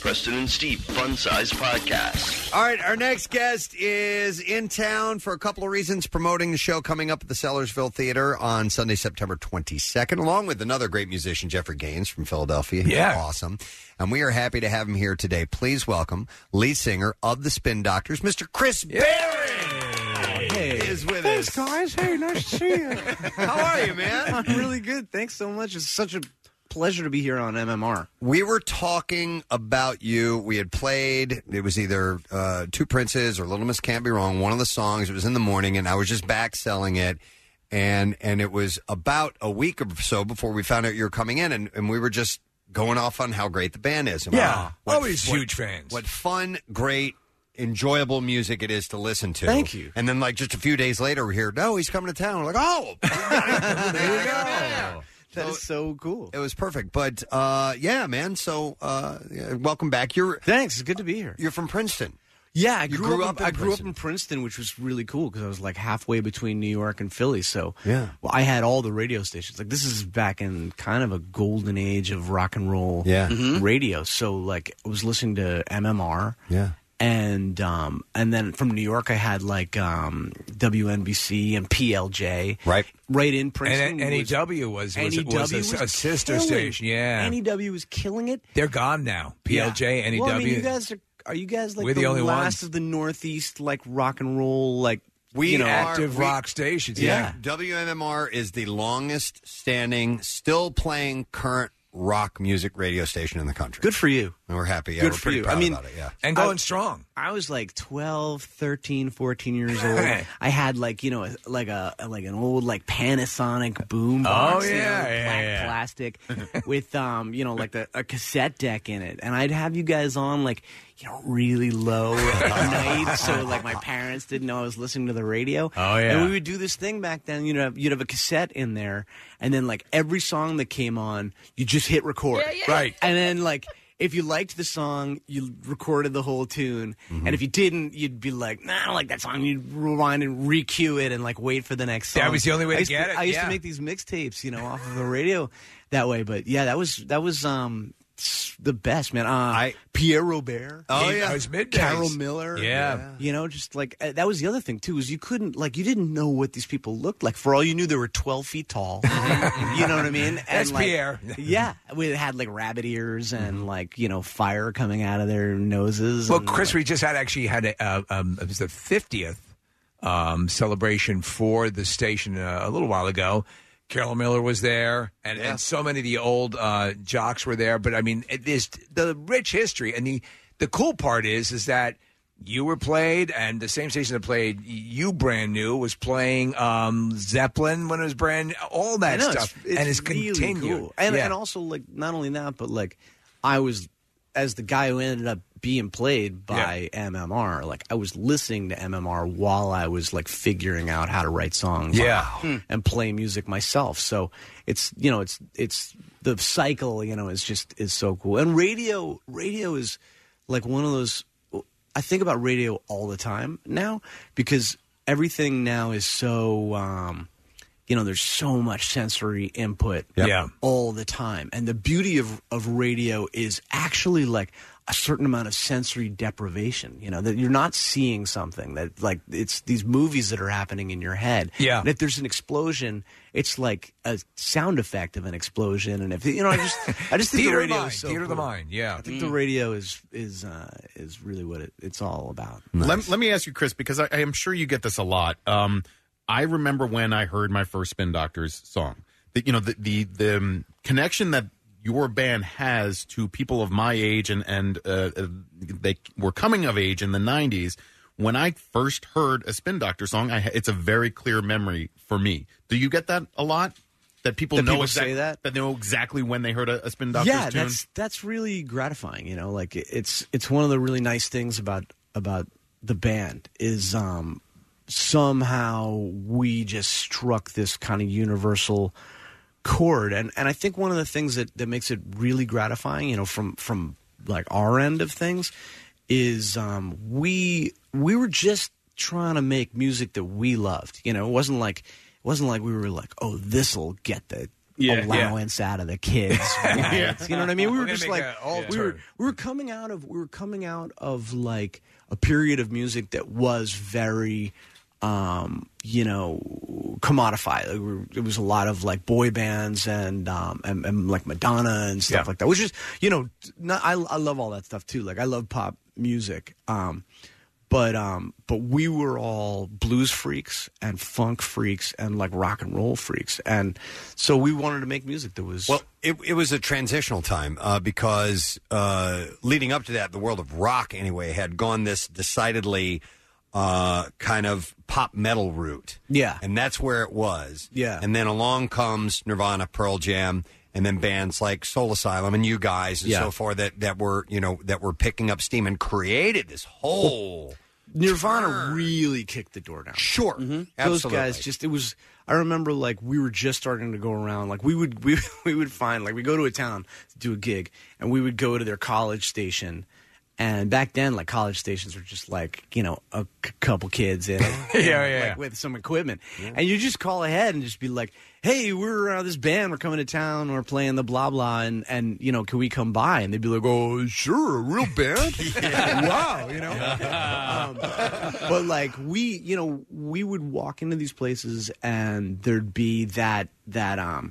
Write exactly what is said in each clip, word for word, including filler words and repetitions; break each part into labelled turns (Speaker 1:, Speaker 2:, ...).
Speaker 1: Preston and Steve Fun Size Podcast.
Speaker 2: All right, our next guest is in town for a couple of reasons, promoting the show coming up at the Sellersville Theater on Sunday, September twenty-second, along with another great musician, Jeffrey Gaines from Philadelphia. He's
Speaker 3: Yeah.
Speaker 2: awesome. And we are happy to have him here today. Please welcome lead singer of the Spin Doctors, Mister Chris Barron.
Speaker 4: Hey.
Speaker 2: Is with
Speaker 4: Thanks,
Speaker 2: us.
Speaker 4: guys. Hey, nice to see you.
Speaker 2: How are you, man?
Speaker 4: I'm really good. Thanks so much. It's such a pleasure to be here on M M R.
Speaker 2: We were talking about you. We had played, it was either uh, Two Princes or Little Miss Can't Be Wrong, one of the songs. It was in the morning, and I was just back selling it. And and it was about a week or so before we found out you were coming in, and, and we were just going off on how great the band is. And
Speaker 3: Yeah,
Speaker 2: what-
Speaker 3: always
Speaker 2: what-
Speaker 3: huge fans.
Speaker 2: What fun, great, enjoyable music it is to listen to.
Speaker 4: Thank you.
Speaker 2: And then, like, just a few days later, we're here, no, he's coming to town. We're like, oh, there you go.
Speaker 4: That is so cool.
Speaker 2: It was perfect. But, uh, yeah, man, so uh, yeah, welcome back. You're
Speaker 4: Thanks. It's good to be here.
Speaker 2: You're from Princeton.
Speaker 4: Yeah, I
Speaker 2: You
Speaker 4: grew,
Speaker 2: grew
Speaker 4: up.
Speaker 2: up
Speaker 4: in,
Speaker 2: in
Speaker 4: I grew
Speaker 2: Princeton.
Speaker 4: up in Princeton, which was really cool because I was like halfway between New York and Philly. So
Speaker 2: Yeah.
Speaker 4: well, I had all the radio stations. Like this is back in kind of a golden age of rock and roll
Speaker 2: Yeah.
Speaker 4: radio. So like I was listening to M M R.
Speaker 2: Yeah.
Speaker 4: And um, and then from New York, I had like um, W N B C and P L J.
Speaker 2: Right.
Speaker 4: Right in Princeton.
Speaker 3: And N E W was, was,
Speaker 4: N E W
Speaker 3: was, a, a sister
Speaker 4: killing.
Speaker 3: station. Yeah.
Speaker 4: N E W was killing it.
Speaker 3: They're gone now. P L J,
Speaker 4: Yeah.
Speaker 3: N E W.
Speaker 4: Well, I mean, you guys are, are you guys like
Speaker 3: We're
Speaker 4: the,
Speaker 3: the only
Speaker 4: last
Speaker 3: ones.
Speaker 4: of the Northeast, like rock and roll, like,
Speaker 2: We
Speaker 4: you know,
Speaker 2: are-
Speaker 3: active
Speaker 2: we-
Speaker 3: rock stations.
Speaker 4: Yeah.
Speaker 3: Yeah.
Speaker 2: W M M R is the longest standing, still playing current rock music radio station in the country.
Speaker 4: good for you.
Speaker 2: And we're happy. Yeah,
Speaker 4: Good
Speaker 2: we're
Speaker 4: for
Speaker 2: pretty
Speaker 4: you.
Speaker 2: proud
Speaker 4: I mean,
Speaker 2: about it, yeah.
Speaker 3: And going
Speaker 4: I-
Speaker 3: strong.
Speaker 4: I was like twelve, thirteen, fourteen years old. I had like, you know, a- like a like an old like Panasonic boom box,
Speaker 3: Oh,
Speaker 4: you know,
Speaker 3: yeah, yeah,
Speaker 4: black
Speaker 3: yeah.
Speaker 4: plastic with um, you know, like the, a cassette deck in it. And I'd have you guys on like, you know, really low at night, so like my parents didn't know I was listening to the radio.
Speaker 3: Oh, yeah.
Speaker 4: And we would do this thing back then. You'd have you'd have a cassette in there, and then like every song that came on, you just hit record,
Speaker 3: Right.
Speaker 4: and then like. If you liked the song, you recorded the whole tune, and if you didn't, you'd be like, "Nah, I don't like that song." You'd rewind and re-cue it, and like wait for the next song.
Speaker 3: That was the only way
Speaker 4: I
Speaker 3: to
Speaker 4: used
Speaker 3: get it,
Speaker 4: I used
Speaker 3: yeah.
Speaker 4: to make these mixtapes, you know, off of the radio that way. But yeah, that was that was um s- the best, man. Uh,
Speaker 2: I-
Speaker 4: Pierre Robert.
Speaker 2: Oh,
Speaker 3: It
Speaker 2: yeah.
Speaker 3: was middays.
Speaker 4: Carol Miller.
Speaker 3: Yeah.
Speaker 4: You know, just like uh, that was the other thing too, is you couldn't like you didn't know what these people looked like. For all you knew, they were twelve feet tall. You know what I mean? And
Speaker 3: That's
Speaker 4: like,
Speaker 3: Pierre.
Speaker 4: Yeah, we had like rabbit ears and like you know fire coming out of their noses.
Speaker 3: Well,
Speaker 4: and,
Speaker 3: Chris,
Speaker 4: like,
Speaker 3: we just had actually had a, uh, um, it was the fiftieth um, celebration for the station uh, a little while ago. Carol Miller was there, and, and so many of the old uh, jocks were there. But I mean, it is the rich history, and the the cool part is is that you were played, and the same station that played you brand new was playing um, Zeppelin when it was brand all that
Speaker 4: I know,
Speaker 3: stuff,
Speaker 4: it's, it's
Speaker 3: and it's
Speaker 4: really
Speaker 3: continued.
Speaker 4: cool. And
Speaker 3: yeah.
Speaker 4: and also like not only that, but like I was as the guy who ended up being played by M M R. Like I was listening to M M R while I was like figuring out how to write songs,
Speaker 3: Yeah.
Speaker 4: and play music myself. So it's you know it's it's the cycle you know is just is so cool. And radio radio is like one of those. I think about radio all the time now because everything now is so. Um, You know, there's so much sensory input
Speaker 3: Yep. Yeah.
Speaker 4: all the time. And the beauty of, of radio is actually like a certain amount of sensory deprivation, you know, that you're not seeing something that like it's these movies that are happening in your head.
Speaker 3: Yeah.
Speaker 4: And if there's an explosion, it's like a sound effect of an explosion. And if, you know, I just, I just think
Speaker 3: Theater
Speaker 4: the
Speaker 3: of
Speaker 4: radio
Speaker 3: mind,
Speaker 4: is so
Speaker 3: theater of the
Speaker 4: cool.
Speaker 3: mind, yeah.
Speaker 4: I think the radio is, is, uh, is really what it, it's all about.
Speaker 5: Let, let me ask you, Chris, because I, I am sure you get this a lot. Um, I remember when I heard my first Spin Doctors song. The, you know, the, the the um, connection that your band has to people of my age and and uh, uh, they were coming of age in the nineties. When I first heard a Spin Doctor song, I, it's a very clear memory for me. Do you get that a lot? That people
Speaker 4: That
Speaker 5: know
Speaker 4: people
Speaker 5: exact-
Speaker 4: say that?
Speaker 5: that they know exactly when they heard a, a Spin Doctors
Speaker 4: yeah,
Speaker 5: tune?
Speaker 4: that's that's really gratifying. You know, like it- it's it's one of the really nice things about about the band is um, somehow we just struck this kind of universal chord, and and I think one of the things that that makes it really gratifying, you know, from from like our end of things, is um, we we were just trying to make music that we loved. You know, it wasn't like it wasn't like we were like, oh, this'll get the
Speaker 6: Yeah,
Speaker 4: allowance out of the kids. Right? You know what I mean? We
Speaker 3: We're
Speaker 4: were
Speaker 3: gonna
Speaker 4: just
Speaker 3: make
Speaker 4: like
Speaker 3: a alt
Speaker 4: we were
Speaker 3: turn.
Speaker 4: we were coming out of we were coming out of like a period of music that was very um, you know, commodified. Like, we were, it was a lot of like boy bands and um, and, and like Madonna and stuff
Speaker 3: Yeah.
Speaker 4: like that. Which is, you know, not, I I love all that stuff too. Like I love pop music. Um, But um, but we were all blues freaks and funk freaks and like rock and roll freaks, and so we wanted to make music that was
Speaker 2: Well, it, it was a transitional time uh, because uh, leading up to that, the world of rock, anyway, had gone this decidedly uh, kind of pop metal route.
Speaker 4: Yeah.
Speaker 2: And that's where it was.
Speaker 4: Yeah.
Speaker 2: And then along comes Nirvana, Pearl Jam, and then bands like Soul Asylum and you guys and
Speaker 4: Yeah.
Speaker 2: so forth that, that were, you know, that were picking up steam and created this whole...
Speaker 4: Nirvana really kicked the door down.
Speaker 2: Sure.
Speaker 4: Those
Speaker 2: Absolutely.
Speaker 4: guys just it was I remember like we were just starting to go around like we would we we would find like we go to a town to do a gig and we would go to their college station, and back then like college stations were just like, you know, a c- couple kids in
Speaker 3: Yeah, yeah,
Speaker 4: like
Speaker 3: yeah.
Speaker 4: with some equipment, and you just call ahead and just be like, hey, we're uh, this band, we're coming to town, we're playing the blah blah, and and you know, can we come by? And they'd be like, oh sure, a real band. Wow, you know. um, but like we, you know, we would walk into these places and there'd be that that um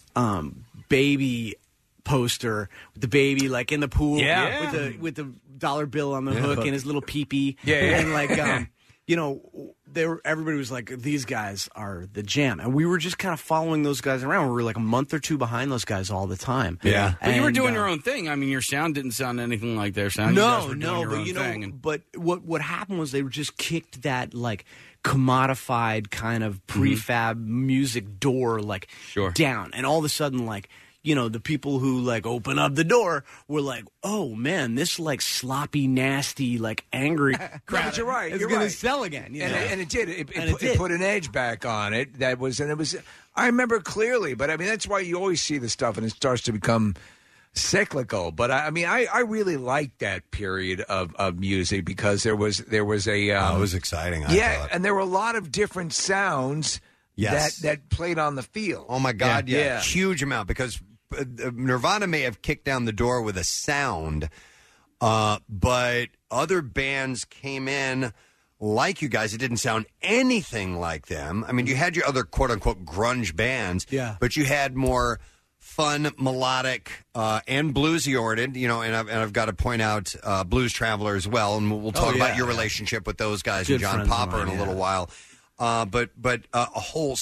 Speaker 4: um baby poster with the baby like in the pool
Speaker 3: Yeah.
Speaker 4: with the with the dollar bill on the hook and his little peepee.
Speaker 3: Yeah, yeah.
Speaker 4: And like um you know, they were, everybody was like, these guys are the jam. And we were just kind of following those guys around. We were like a month or two behind those guys all the time.
Speaker 2: Yeah.
Speaker 6: But you were
Speaker 4: And,
Speaker 6: doing
Speaker 4: uh,
Speaker 6: your own thing. I mean, your sound didn't sound anything like their sound. You guys
Speaker 4: No,
Speaker 6: were doing
Speaker 4: no,
Speaker 6: your
Speaker 4: but
Speaker 6: own
Speaker 4: you know,
Speaker 6: thing and-
Speaker 4: but what what happened was they were just kicked that like commodified kind of prefab music door like
Speaker 6: Sure.
Speaker 4: down, and all of a sudden like, you know, the people who like open up the door were like, oh man, this like sloppy, nasty, like angry crowd.
Speaker 3: but you're right,
Speaker 4: It's
Speaker 3: you're
Speaker 4: gonna
Speaker 3: right.
Speaker 4: sell again. You
Speaker 3: And,
Speaker 4: know?
Speaker 3: it, and it did. It, it,
Speaker 4: And
Speaker 3: put,
Speaker 4: it
Speaker 3: it
Speaker 4: did.
Speaker 3: put an edge back on it. That was, and it was. I remember clearly, but I mean, that's why you always see the stuff, and it starts to become cyclical. But I, I mean, I, I really liked that period of, of music because there was there was a um,
Speaker 2: Oh, it was exciting, I
Speaker 3: yeah,
Speaker 2: thought.
Speaker 3: and there were a lot of different sounds
Speaker 2: Yes.
Speaker 3: that that played on the field.
Speaker 2: Oh my God! Yeah,
Speaker 3: Yeah.
Speaker 2: huge amount because uh, Nirvana may have kicked down the door with a sound, uh, but other bands came in like you guys. It didn't sound anything like them. I mean, you had your other quote unquote grunge bands,
Speaker 4: Yeah.
Speaker 2: but you had more fun, melodic, uh, and bluesy oriented. You know, and I've, and I've got to point out uh, Blues Traveler as well, and we'll, we'll talk
Speaker 4: Oh, yeah.
Speaker 2: about your relationship with those guys
Speaker 4: Good
Speaker 2: and John
Speaker 4: friends of
Speaker 2: Popper
Speaker 4: mine,
Speaker 2: in a
Speaker 4: yeah.
Speaker 2: little while. Uh, but but uh, a whole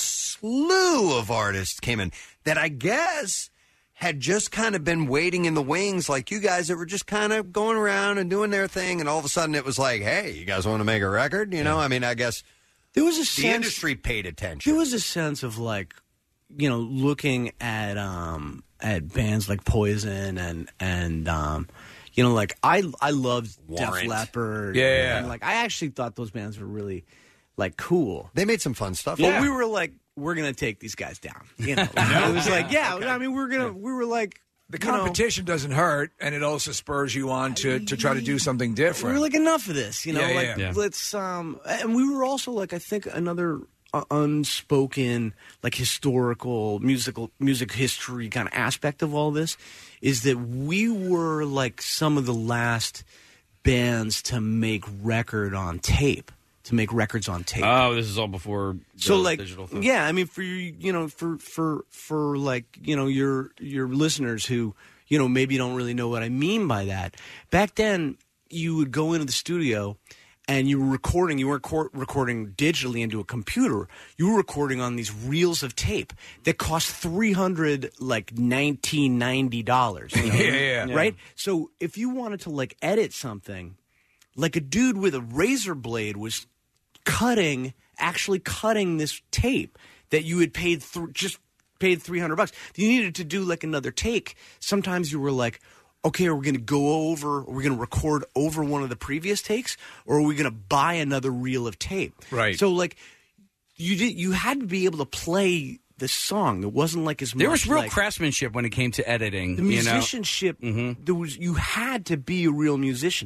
Speaker 2: slew of artists came in that I guess had just kind of been waiting in the wings, like you guys that were just kind of going around and doing their thing, and all of a sudden it was like, hey, you guys want to make a record? You know, I mean, I guess
Speaker 4: there was a
Speaker 2: the
Speaker 4: sense,
Speaker 2: industry paid attention.
Speaker 4: There was a sense of like, you know, looking at um at bands like Poison and and um you know, like I I loved Def
Speaker 2: Warrant.
Speaker 4: Leppard.
Speaker 3: Yeah, yeah.
Speaker 4: And like I actually thought those bands were really like cool.
Speaker 2: They made some fun stuff.
Speaker 4: But we were like, we're gonna take these guys down. You know, it was like, yeah. I mean, we're gonna. We were like,
Speaker 3: The
Speaker 4: you know,
Speaker 3: competition doesn't hurt, and it also spurs you on to, to try to do something
Speaker 4: we
Speaker 3: different.
Speaker 4: were like, enough of this. You know,
Speaker 3: Yeah, yeah,
Speaker 4: like
Speaker 3: yeah.
Speaker 4: let's. Um, and we were also like, I think another uh, unspoken, like historical musical music history kind of aspect of all this is that we were like some of the last bands to make record on tape. To make records on tape.
Speaker 6: Oh, this is all before the
Speaker 4: so like
Speaker 6: digital thing.
Speaker 4: yeah, I mean for you you know for for for like you know your your listeners who you know maybe don't really know what I mean by that. Back then you would go into the studio and you were recording, you weren't cor- recording digitally into a computer. You were recording on these reels of tape that cost three hundred like nineteen ninety dollars. You know?
Speaker 3: Yeah, yeah.
Speaker 4: Right? So if you wanted to like edit something, like a dude with a razor blade was cutting, actually cutting this tape that you had paid th- just paid three hundred bucks. You needed to do like another take. Sometimes you were like, okay, are we going to go over, are we going to record over one of the previous takes, or are we going to buy another reel of tape?
Speaker 3: Right.
Speaker 4: So like, you did, you had to be able to play the song. It wasn't like as much
Speaker 6: There was real
Speaker 4: like,
Speaker 6: craftsmanship when it came to editing.
Speaker 4: the
Speaker 6: you know?
Speaker 4: musicianship, there was you had to be a real musician.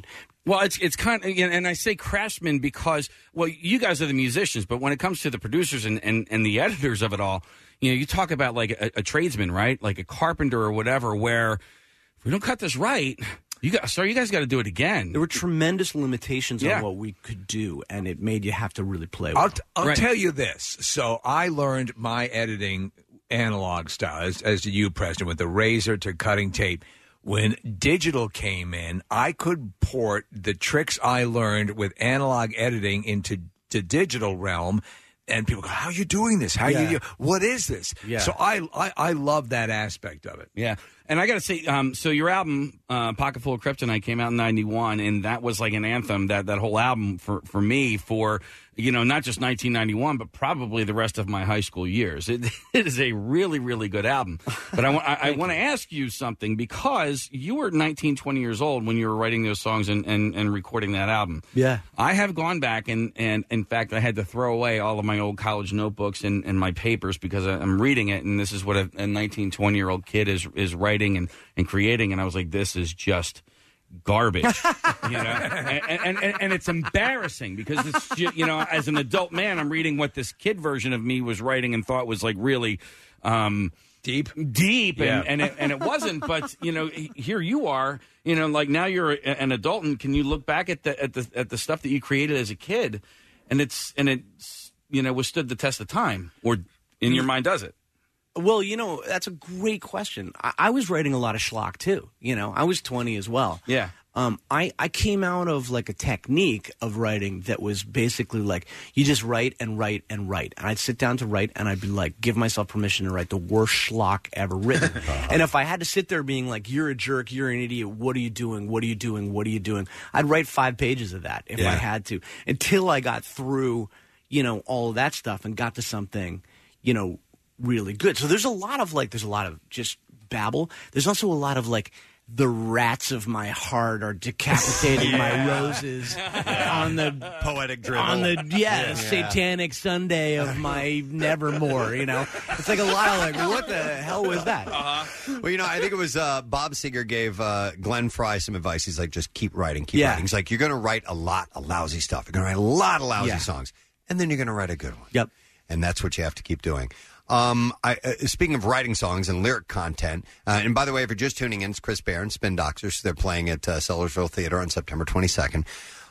Speaker 6: Well, it's it's kind of, and I say craftsman because, well, you guys are the musicians, but when it comes to the producers and, and, and the editors of it all, you know, you talk about like a, a tradesman, right? Like a carpenter or whatever, where if we don't cut this right, you got, sorry, you guys got to do it again.
Speaker 4: There were tremendous limitations
Speaker 6: Yeah.
Speaker 4: on what we could do, and it made you have to really play
Speaker 3: I'll,
Speaker 4: well.
Speaker 3: t- I'll
Speaker 6: Right.
Speaker 3: tell you this. So I learned my editing analog style, as, as did you, Preston, with the razor to cutting tape. When digital came in, I could port the tricks I learned with analog editing into the digital realm. And people go, how are you doing this? How
Speaker 4: Yeah.
Speaker 3: you? What is this?
Speaker 6: Yeah.
Speaker 3: So I, I I love that aspect of it.
Speaker 6: Yeah. And I got to say, um, so your album, uh, Pocket Full of Kryptonite, came out in ninety-one, and that was like an anthem, that, that whole album for, for me, for, you know, not just nineteen ninety-one, but probably the rest of my high school years. It, it is a really, really good album. But I, wa- I, I want to ask you something, because you were nineteen, twenty years old when you were writing those songs and, and, and recording that album.
Speaker 4: Yeah.
Speaker 6: I have gone back, and, and in fact, I had to throw away all of my old college notebooks and, and my papers because I, I'm reading it, and this is what a, a nineteen, twenty-year-old kid is is writing and, and creating, and I was like, this is just garbage, you know, and, and, and, and it's embarrassing because it's ju- you know, as an adult man, I'm reading what this kid version of me was writing and thought was like really um,
Speaker 3: Deep,
Speaker 6: deep, and
Speaker 3: Yeah.
Speaker 6: and, it, and it wasn't. But you know, here you are, you know, like now you're a, an adult, and can you look back at the at the at the stuff that you created as a kid, and it's and it's you know withstood the test of time, or in your mind does it?
Speaker 4: Well, you know, that's a great question. I, I was writing a lot of schlock, too. You know, I was twenty as well.
Speaker 6: Yeah.
Speaker 4: Um, I, I came out of, like, a technique of writing that was basically, like, you just write and write and write. And I'd sit down to write, and I'd be like, give myself permission to write the worst schlock ever written. And if I had to sit there being like, you're a jerk, you're an idiot, what are you doing, what are you doing, what are you doing, I'd write five pages of that if
Speaker 3: Yeah.
Speaker 4: I had to, until I got through, you know, all of that stuff and got to something, you know, really good. So there's a lot of like, there's a lot of just babble. There's also a lot of like, the rats of my heart are decapitating my roses on the
Speaker 2: Poetic dribble.
Speaker 4: on the yeah, satanic Sunday of my nevermore. You know, it's like a lot of like, what the hell was that?
Speaker 2: Well, you know, I think it was uh, Bob Seger gave uh, Glenn Fry some advice. He's like, just keep writing, keep
Speaker 4: Yeah.
Speaker 2: writing. He's like, you're going to write a lot of lousy stuff. You're going to write a lot of lousy
Speaker 4: Yeah.
Speaker 2: songs, and then you're going to write a good one.
Speaker 4: Yep.
Speaker 2: And that's what you have to keep doing. Um, I, uh, speaking of writing songs and lyric content, uh, and by the way, if you're just tuning in, it's Chris Barron, Spin Doctors. They're playing at uh, Sellersville Theater on September twenty-second.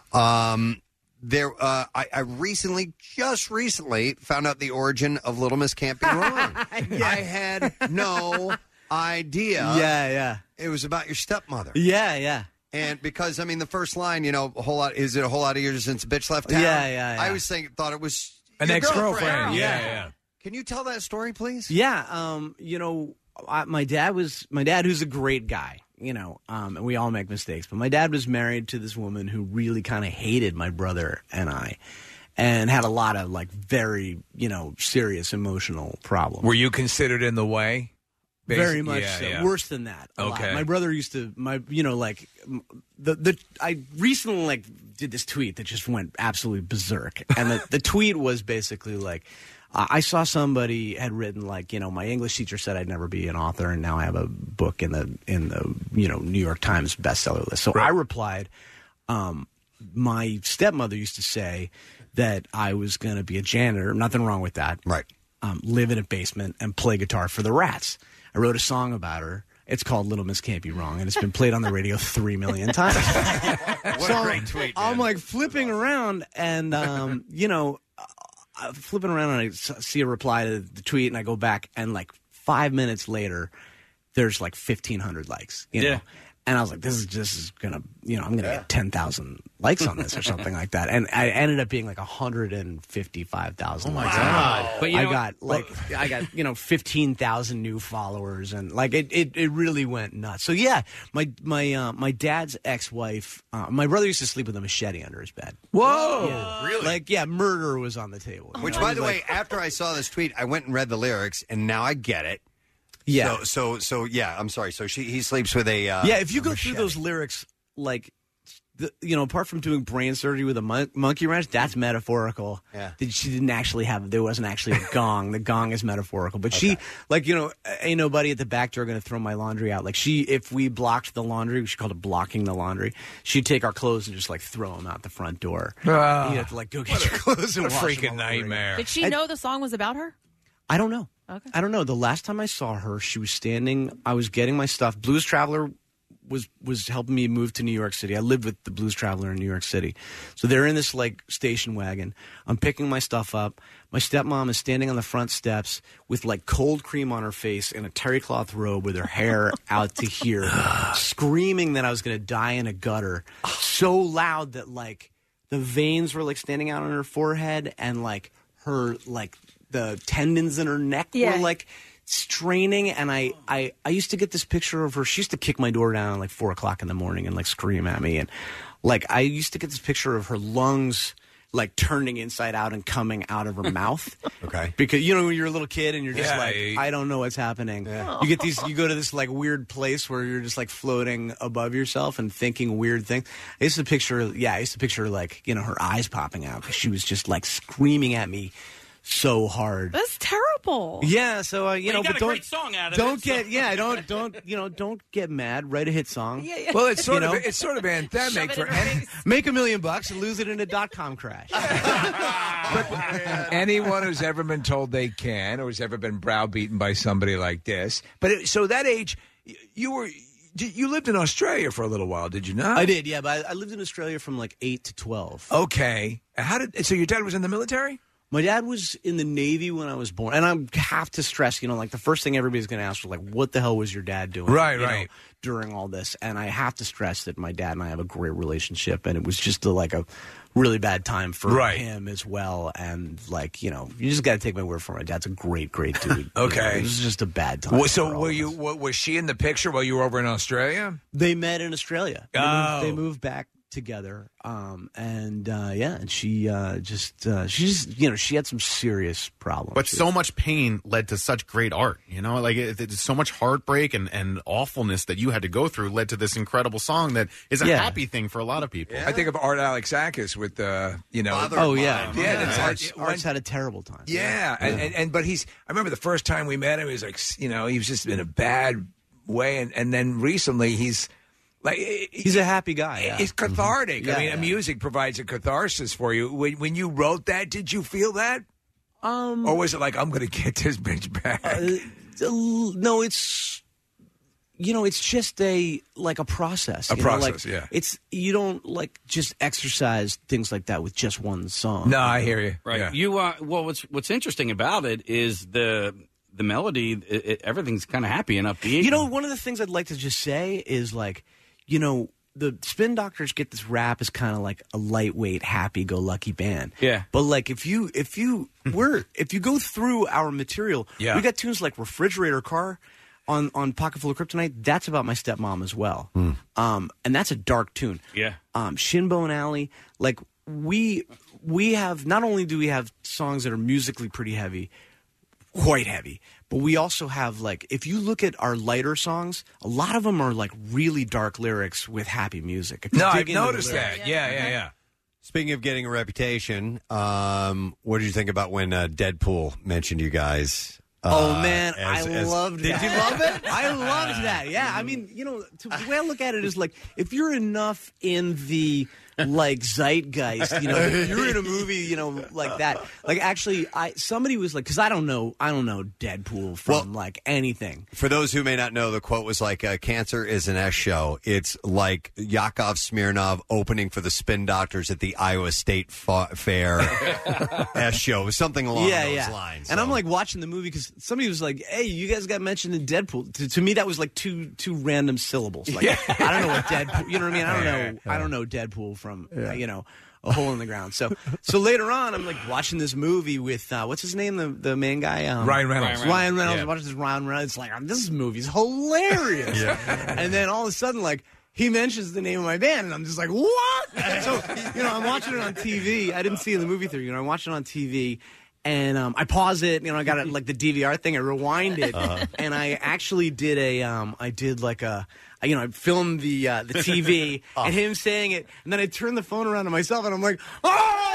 Speaker 2: Um, there, uh, I, I recently, just recently, found out the origin of Little Miss Can't Be Wrong. I had no idea.
Speaker 4: Yeah, yeah,
Speaker 2: It was about your stepmother.
Speaker 4: yeah, yeah.
Speaker 2: And because, I mean, the first line, you know, a whole lot, is it a whole lot of years since a bitch left town?
Speaker 4: Yeah, yeah, yeah.
Speaker 2: I was thinking, thought it was
Speaker 3: an
Speaker 2: your
Speaker 3: ex-girlfriend. Yeah,
Speaker 2: Yeah.
Speaker 3: yeah.
Speaker 2: Can you tell that story, please?
Speaker 4: Yeah, um, you know, I, my dad was my dad, who's a great guy. You know, um, and we all make mistakes, but my dad was married to this woman who really kind of hated my brother and I, and had a lot of like very, you know, serious emotional problems.
Speaker 3: Were you considered in the way? Basi-
Speaker 4: Very much
Speaker 3: Yeah,
Speaker 4: so.
Speaker 3: yeah.
Speaker 4: Worse than that. a lot.
Speaker 3: Okay.
Speaker 4: My brother used to my you know like m- the the I recently like did this tweet that just went absolutely berserk, and the the tweet was basically like, uh, I saw somebody had written like, you know, my English teacher said I'd never be an author, and now I have a book in the in the you know New York Times bestseller list. So I replied, um, my stepmother used to say that I was going to be a janitor. Nothing wrong with that.
Speaker 2: Right.
Speaker 4: Um, live in a basement and play guitar for the Rats. I wrote a song about her. It's called Little Miss Can't Be Wrong, and it's been played on the radio three million times.
Speaker 2: What
Speaker 4: So
Speaker 2: a great tweet.
Speaker 4: I'm
Speaker 2: man.
Speaker 4: like flipping around, and, um, you know, uh, flipping around, and I s- see a reply to the tweet, and I go back, and like five minutes later, there's like fifteen hundred likes. You know?
Speaker 6: Yeah.
Speaker 4: And I was like, this is just is going to, you know, I'm going to get ten thousand likes on this or something like that. And I ended up being like one hundred fifty-five thousand. Oh, my
Speaker 6: God. But you
Speaker 4: I
Speaker 6: know-
Speaker 4: got like, I got, you know, fifteen thousand new followers. And like, it, it, it really went nuts. So yeah, my, my, uh, my dad's ex-wife, uh, my brother used to sleep with a machete under his bed.
Speaker 3: Whoa.
Speaker 4: Yeah. Really? Like, yeah, murder was on the table.
Speaker 2: Which,
Speaker 4: I
Speaker 2: by
Speaker 4: was
Speaker 2: the
Speaker 4: like,
Speaker 2: way, after I saw this tweet, I went and read the lyrics, and now I get it.
Speaker 4: yeah.
Speaker 2: So, so, so yeah. I'm sorry. So she he sleeps with a uh,
Speaker 4: yeah, if you
Speaker 2: a
Speaker 4: go
Speaker 2: machete.
Speaker 4: through those lyrics, like, the, you know, apart from doing brain surgery with a mon- monkey wrench, that's metaphorical.
Speaker 2: Yeah.
Speaker 4: That she didn't actually have, there wasn't actually a gong. The gong is metaphorical. But okay. she, like, you know, ain't nobody at the back door going to throw my laundry out. Like, she, if we blocked the laundry, she called it blocking the laundry, she'd take our clothes and just, like, throw them out the front door.
Speaker 3: Uh,
Speaker 4: you have to, like, go get your clothes and
Speaker 3: what a
Speaker 4: wash
Speaker 3: freaking
Speaker 4: them
Speaker 3: nightmare.
Speaker 7: Did she
Speaker 4: I,
Speaker 7: know the song was about her?
Speaker 4: I don't know.
Speaker 7: Okay.
Speaker 4: I don't know. The last time I saw her, she was standing, I was getting my stuff. Blues Traveler was was helping me move to New York City. I lived with the Blues Traveler in New York City. So they're in this, like, station wagon. I'm picking my stuff up. My stepmom is standing on the front steps with, like, cold cream on her face and a terry cloth robe with her hair out to here, screaming that I was going to die in a gutter so loud that, like, the veins were, like, standing out on her forehead and, like, her, like, the tendons in her neck
Speaker 7: yeah.
Speaker 4: were, like, straining. And I, I, I used to get this picture of her. She used to kick my door down at like four o'clock in the morning and like scream at me. And like, I used to get this picture of her lungs like turning inside out and coming out of her mouth.
Speaker 2: Okay.
Speaker 4: Because, you know, when you're a little kid and you're just
Speaker 3: Yeah,
Speaker 4: like,
Speaker 3: I-
Speaker 4: I don't know what's happening.
Speaker 2: Yeah.
Speaker 4: You get these, you go to this like weird place where you're just like floating above yourself and thinking weird things. I used to picture, yeah, I used to picture like, you know, her eyes popping out because she was just like screaming at me so hard.
Speaker 7: That's terrible.
Speaker 4: Yeah, so uh, you
Speaker 6: Well,
Speaker 4: know,
Speaker 6: you got
Speaker 4: but
Speaker 6: a
Speaker 4: don't
Speaker 6: great song out of
Speaker 4: don't
Speaker 6: it, so-
Speaker 4: get yeah, don't don't you know, don't get mad. Write a hit song.
Speaker 7: Yeah, yeah.
Speaker 3: Well, it's sort
Speaker 4: You
Speaker 3: of
Speaker 4: know?
Speaker 3: it's sort of
Speaker 7: Shove
Speaker 3: anthemic
Speaker 7: it
Speaker 3: for
Speaker 7: in her
Speaker 3: any,
Speaker 7: face.
Speaker 4: Make a million bucks and lose it in a dot com crash.
Speaker 3: anyone who's ever been told they can or has ever been browbeaten by somebody like this. But it, so that age, y- you were you lived in Australia for a little while, did you not?
Speaker 4: I did, yeah, but I, I lived in Australia from like eight to twelve.
Speaker 3: Okay. How did so your dad was in the military?
Speaker 4: My dad was in the Navy when I was born, and I have to stress, you know, like the first thing everybody's going to ask was like, "What the hell was your dad doing?"
Speaker 3: Right,
Speaker 4: you
Speaker 3: right.
Speaker 4: know, during all this, and I have to stress that my dad and I have a great relationship, and it was just a, like a really bad time for
Speaker 3: Right.
Speaker 4: him as well, and like you know, you just got to take my word for it. My dad's a great, great dude. You
Speaker 3: Okay.
Speaker 4: know, it was just a bad time.
Speaker 3: Well, so
Speaker 4: for all
Speaker 3: were
Speaker 4: of
Speaker 3: you
Speaker 4: us.
Speaker 3: wa- was she in the picture while you were over in Australia?
Speaker 4: They met in Australia. They,
Speaker 3: Oh.
Speaker 4: moved, they moved back together, um, and uh, yeah, and she uh, just uh, she just you know she had some serious problems.
Speaker 5: But
Speaker 4: She
Speaker 5: so much pain led to such great art, you know, like it, it's so much heartbreak and, and awfulness that you had to go through led to this incredible song that is a
Speaker 4: Yeah.
Speaker 5: happy thing for a lot of people.
Speaker 3: I think of Art Alexakis with uh, you know,
Speaker 2: Father
Speaker 4: Oh
Speaker 2: of
Speaker 4: yeah,
Speaker 2: Mine.
Speaker 3: Yeah, that's
Speaker 4: Art's,
Speaker 3: like-
Speaker 4: Art's had a terrible time.
Speaker 3: Yeah, And, and and but he's. I remember the first time we met him. He was like, you know, he was just in a bad way, and and then recently he's like,
Speaker 4: He's a happy guy. Yeah.
Speaker 3: It's cathartic.
Speaker 4: Yeah,
Speaker 3: I mean,
Speaker 4: yeah.
Speaker 3: music provides a catharsis for you. When when you wrote that, did you feel that,
Speaker 4: Um,
Speaker 3: or was it like, I'm going to get this bitch back?
Speaker 4: uh, no, it's you know, it's just a like a process.
Speaker 3: A
Speaker 4: you know,
Speaker 3: process,
Speaker 4: like,
Speaker 3: yeah.
Speaker 4: It's you don't like just exercise things like that with just one song.
Speaker 3: no, I hear you.
Speaker 6: Right.
Speaker 3: Yeah.
Speaker 6: You uh, well, what's what's interesting about it is the the melody. It, it, everything's kind of happy and upbeat.
Speaker 4: You know, one of the things I'd like to just say is like, you know, the Spin Doctors get this rap as kind of like a lightweight, happy-go-lucky band.
Speaker 6: Yeah.
Speaker 4: But like, if you if you we're if you go through our material,
Speaker 3: Yeah.
Speaker 4: we got tunes like "Refrigerator Car" on on Pocket Full of Kryptonite. That's about my stepmom as well, um, and that's a dark tune.
Speaker 6: Yeah.
Speaker 4: Um, Shinbone Alley, like we we have not only do we have songs that are musically pretty heavy, quite heavy, but we also have like if you look at our lighter songs, a lot of them are like really dark lyrics with happy music. If you
Speaker 3: No,
Speaker 4: dig
Speaker 3: I've
Speaker 4: into the
Speaker 3: noticed
Speaker 4: lyrics.
Speaker 3: that. Yeah, yeah, yeah.
Speaker 2: Speaking of getting a reputation, um, what did you think about when uh, Deadpool mentioned you guys?
Speaker 4: Oh
Speaker 2: uh,
Speaker 4: man,
Speaker 2: as-
Speaker 4: I
Speaker 2: as-
Speaker 4: loved
Speaker 2: Did
Speaker 4: that.
Speaker 2: you love it?
Speaker 4: I loved that. Yeah, I mean, you know, to, the way I look at it is like if you're enough in the like zeitgeist, you know, if you're in a movie, you know, like that. Like actually, I somebody was like, because I don't know, I don't know Deadpool from
Speaker 2: Well-
Speaker 4: like anything.
Speaker 2: For those who may not know, the quote was like, uh, "Cancer is an S show." It's like Yakov Smirnov opening for the Spin Doctors at the Iowa State Fa- Fair S show, something along
Speaker 4: yeah,
Speaker 2: those
Speaker 4: yeah.
Speaker 2: lines.
Speaker 4: And
Speaker 2: So-
Speaker 4: I'm like watching the movie because somebody was like, "Hey, you guys got mentioned in Deadpool." To, to me, that was like two two random syllables. Like, I don't know what Deadpool. You know what I mean? I don't know. I don't know Deadpool from uh, you know a hole in the ground. So so later on, I'm like watching this movie with uh, what's his name, the the main guy, um,
Speaker 3: Ryan Reynolds.
Speaker 4: Ryan Reynolds.
Speaker 3: Yeah.
Speaker 4: I'm watching this Ryan Reynolds. It's like, this movie's hilarious. And then all of a sudden, like. He mentions the name of my band, and I'm just like, what? So, you know, I'm watching it on T V. I didn't see it in the movie theater. You know, I watched it on T V, And um, I pause it, you know, I got it like the D V R thing. I rewind it, uh-huh. and I actually did a, um, I did like a, you know, I filmed the uh, the T V oh. and him saying it, and then I turned the phone around to myself, and I'm like, oh,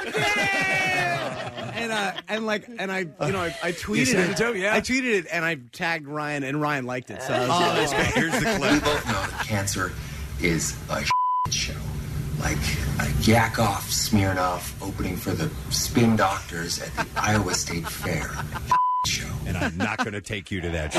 Speaker 4: yeah! and uh, and like, and I, you know, I, I tweeted it,
Speaker 3: too, yeah.
Speaker 4: I tweeted it, and I tagged Ryan, and Ryan liked it. So I was
Speaker 2: oh,
Speaker 4: like,
Speaker 2: that's great. Here's the clip.
Speaker 8: We both know that cancer is a shit show. Like a Yakov Smirnoff opening for the spin doctors at the Iowa State Fair. Show.
Speaker 2: And I'm not going to take you to that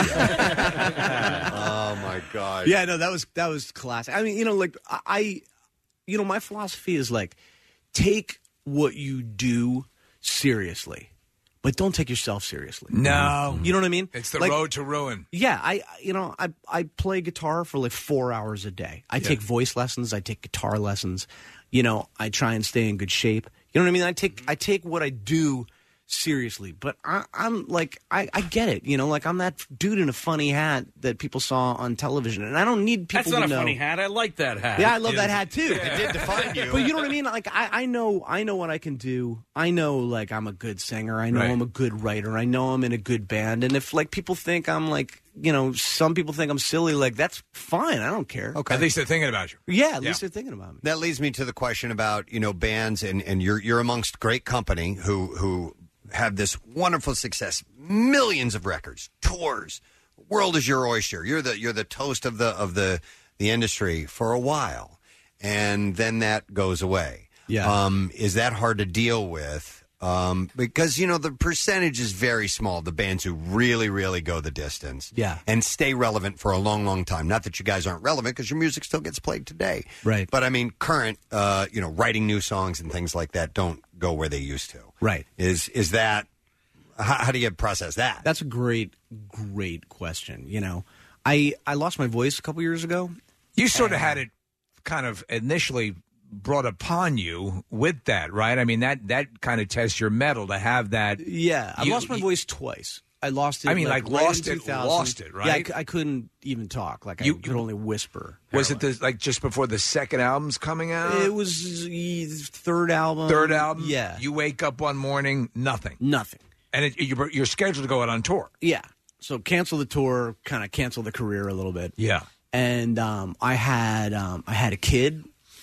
Speaker 2: show. Oh my god!
Speaker 4: Yeah, no, that was that was classic. I mean, you know, like I, you know, my philosophy is like, take what you do seriously, but don't take yourself seriously.
Speaker 3: No,
Speaker 4: you know what I mean.
Speaker 3: It's the
Speaker 4: like,
Speaker 3: road to ruin.
Speaker 4: Yeah, I, you know, I I play guitar for like four hours a day. I yeah. take voice lessons. I take guitar lessons. You know, I try and stay in good shape. You know what I mean? I take I take what I do seriously, but I, I'm like I, I get it. You know, like I'm that dude in a funny hat that people saw on television, and I don't need people.
Speaker 6: That's not
Speaker 4: to
Speaker 6: a
Speaker 4: know.
Speaker 6: funny hat. I like that hat.
Speaker 4: Yeah, I love that hat too.
Speaker 2: It did define you.
Speaker 4: But you know what I mean? Like I, I know I know what I can do. I know like I'm a good singer. I know
Speaker 3: right.
Speaker 4: I'm a good writer. I know I'm in a good band. And if like people think I'm like, you know, some people think I'm silly, like that's fine. I don't care.
Speaker 2: Okay.
Speaker 3: At least they're thinking about you.
Speaker 4: Yeah, at
Speaker 3: Yeah.
Speaker 4: least they're thinking about me.
Speaker 2: That leads me to the question about, you know, bands, and, and you're you're amongst great company who who have this wonderful success, millions of records, tours. World is your oyster. You're the you're the toast of the of the the industry for a while, and then that goes away.
Speaker 4: Yeah.
Speaker 2: Um, is that hard to deal with? Um, because, you know, the percentage is very small, the bands who really, really go the distance.
Speaker 4: Yeah.
Speaker 2: And stay relevant for a long, long time. Not that you guys aren't relevant, because your music still gets played today.
Speaker 4: Right.
Speaker 2: But, I mean, current, uh, you know, writing new songs and things like that don't go where they used to.
Speaker 4: Right.
Speaker 2: Is is that, how, how do you process that?
Speaker 4: That's a great, great question. You know, I, I lost my voice a couple years ago.
Speaker 3: You sort of had it kind of initially brought upon you with that, right? I mean, that that kind of tests your mettle to have that.
Speaker 4: Yeah, I
Speaker 3: You-
Speaker 4: lost my
Speaker 3: you-
Speaker 4: voice twice. I lost it.
Speaker 3: I mean, like,
Speaker 4: right
Speaker 3: lost
Speaker 4: in
Speaker 3: it,
Speaker 4: two thousand.
Speaker 3: lost it, right?
Speaker 4: Yeah, I c- I, couldn't even talk. Like
Speaker 3: You-
Speaker 4: I could only whisper.
Speaker 3: Was it the, like just before the second album's coming out?
Speaker 4: It was the third album.
Speaker 3: Third album?
Speaker 4: Yeah.
Speaker 3: You wake up one morning, nothing.
Speaker 4: Nothing.
Speaker 3: And it, you're, you're scheduled to go out on tour.
Speaker 4: Yeah. So cancel the tour, kind of cancel the career a little bit.
Speaker 3: Yeah.
Speaker 4: And um, I had um, I had a kid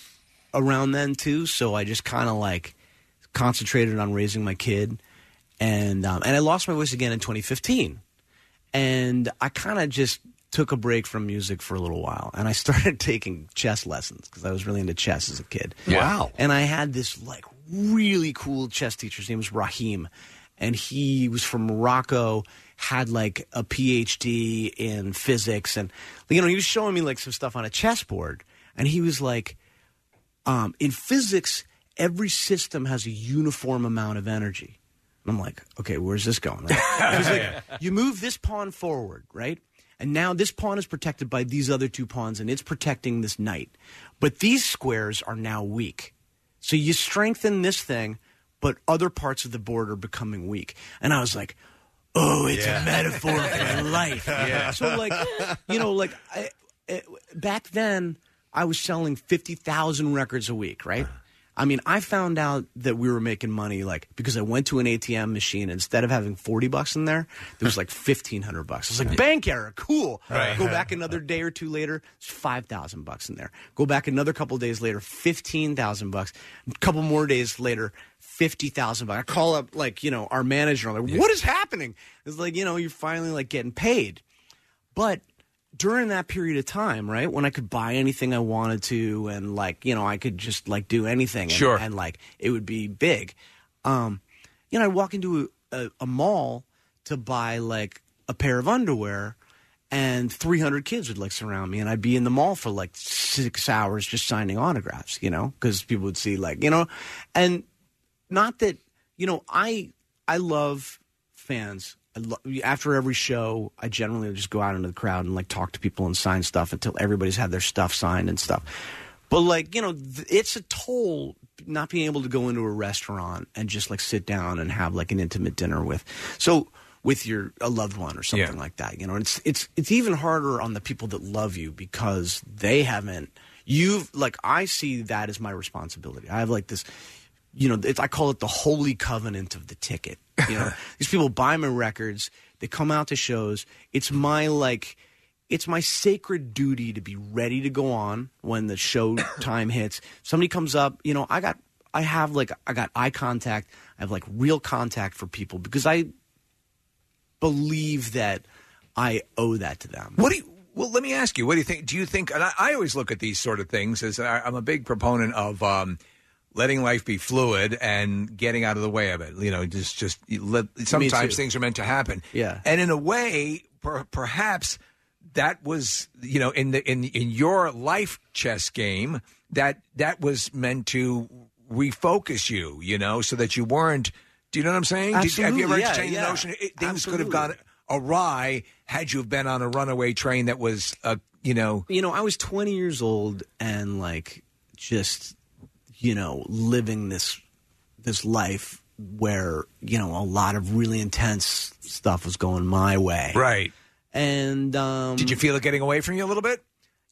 Speaker 4: around then too, so I just kind of like concentrated on raising my kid, and um, and I lost my voice again in twenty fifteen, and I kind of just took a break from music for a little while, and I started taking chess lessons because I was really into chess as a kid.
Speaker 2: Wow.
Speaker 4: And I had this like really cool chess teacher. His name was Rahim, and he was from Morocco, had like a P H D in physics, and you know he was showing me like some stuff on a chessboard, and he was like, um, in physics, every system has a uniform amount of energy. And I'm like, okay, where's this going? Right? He was like, you move this pawn forward, right? And now this pawn is protected by these other two pawns, and it's protecting this knight. But these squares are now weak. So you strengthen this thing, but other parts of the board are becoming weak. And I was like, oh, it's
Speaker 2: Yeah.
Speaker 4: a metaphor for life.
Speaker 2: Yeah.
Speaker 4: So, like, you know, like, I, it, back then, I was selling fifty thousand records a week, right? I mean, I found out that we were making money, like, because I went to an A T M machine. Instead of having forty bucks in there, there was like fifteen hundred bucks. I was like, bank error, cool.
Speaker 3: Right.
Speaker 4: Go back another day or two later, it's five thousand bucks in there. Go back another couple days later, fifteen thousand bucks. A couple more days later, fifty thousand bucks. I call up, like, you know, our manager. I'm like, what is happening? It's like, you know, you're finally, like, getting paid. But during that period of time, right, when I could buy anything I wanted to, and like, you know, I could just like do anything, and,
Speaker 3: Sure.
Speaker 4: and like it would be big. Um, you know, I'd walk into a, a, a mall to buy like a pair of underwear, and three hundred kids would like surround me, and I'd be in the mall for like six hours just signing autographs, you know, because people would see like, you know, and not that, you know, I I love fans. I lo- after every show, I generally just go out into the crowd and like talk to people and sign stuff until everybody's had their stuff signed and stuff. But like, you know, th- it's a toll not being able to go into a restaurant and just like sit down and have like an intimate dinner with, so with your a loved one or something
Speaker 3: Yeah.
Speaker 4: like that. You know, and it's it's it's even harder on the people that love you because they haven't. You've like I see that as my responsibility. I have like this. You know, it's, I call it the holy covenant of the ticket. You know, these people buy my records. They come out to shows. It's my like, it's my sacred duty to be ready to go on when the show time hits. Somebody comes up, you know, I got, I have like, I got eye contact. I have like real contact for people because I believe that I owe that to them.
Speaker 3: What do you? Well, let me ask you. What do you think? Do you think? And I, I always look at these sort of things as I, I'm a big proponent of um, letting life be fluid and getting out of the way of it. You know, just just let, sometimes things are meant to happen.
Speaker 4: Yeah.
Speaker 3: And in a way, per, perhaps that was, you know, in the in in your life chess game, that that was meant to refocus you. You know, so that you weren't. Do you know what I'm saying?
Speaker 4: Absolutely,
Speaker 3: Did, have you ever
Speaker 4: yeah,
Speaker 3: entertained
Speaker 4: yeah.
Speaker 3: the notion it, things
Speaker 4: Absolutely.
Speaker 3: could have gone awry had you been on a runaway train that was, uh, you know...
Speaker 4: You know, I was twenty years old and, like, just, you know, living this this life where, you know, a lot of really intense stuff was going my way.
Speaker 3: Right.
Speaker 4: And... Um,
Speaker 3: Did you feel it getting away from you a little bit?